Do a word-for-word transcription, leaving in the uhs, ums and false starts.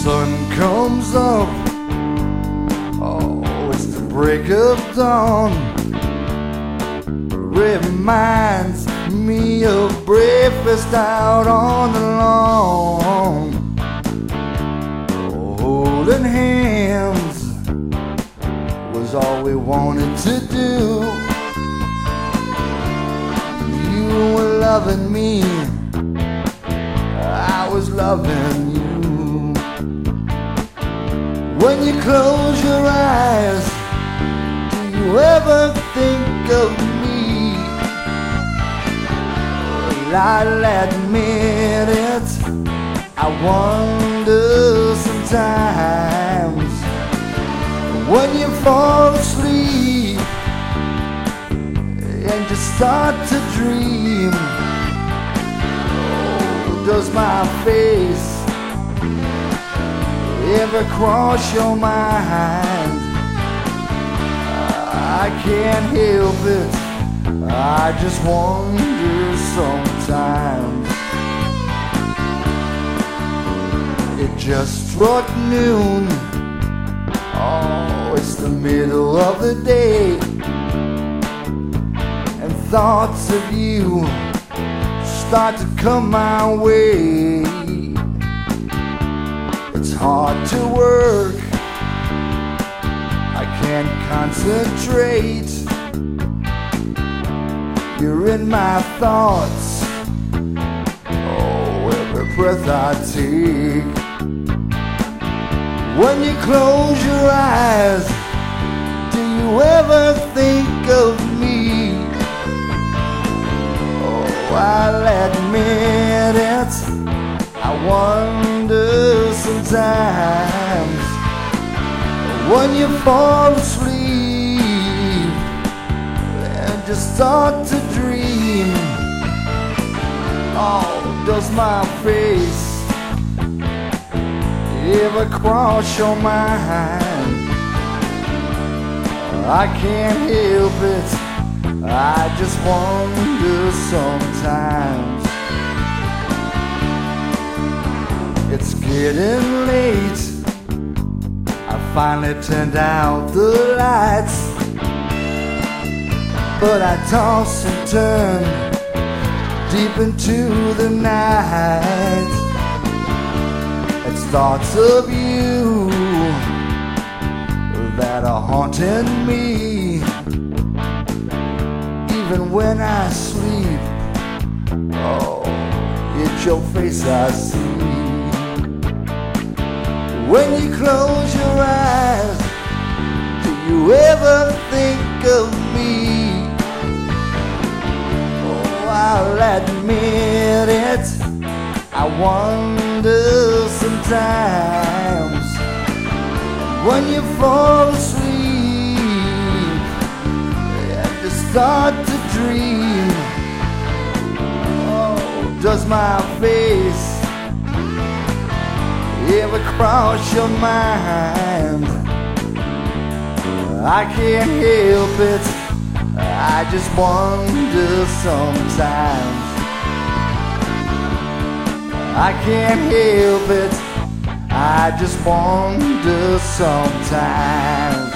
sun comes up, oh, it's the break of dawn. Reminds me of breakfast out on the lawn. Oh, holding hands was all we wanted to do. You were loving me, I was loving you. When you close your eyes, do you ever think of me? Well, I'll admit it, I wonder sometimes. When you fall asleep and you start to dream, oh, does my face ever cross your mind? I can't help it, I just wonder sometimes. It just struck noon, oh, it's the middle of the day, and thoughts of you start to come my way. It's hard to work, I can't concentrate. You're in my thoughts, oh, every breath I take. When you close your eyes, do you ever think of me? Oh, I'll admit it, I wonder sometimes. When you fall asleep and just start to dream, oh, does my face ever cross your mind? I can't help it, I just wonder sometimes. It's getting late, I finally turned out the lights, but I toss and turn deep into the night. It's thoughts of you that are haunting me. Even when I sleep, oh, it's your face I see. When you close your eyes, do you ever think of me? Oh, I'll admit it, I wonder sometimes. When you fall asleep and you start to dream, oh, does my face ever cross your mind? I can't help it, I just wonder sometimes. I can't help it, I just wonder sometimes.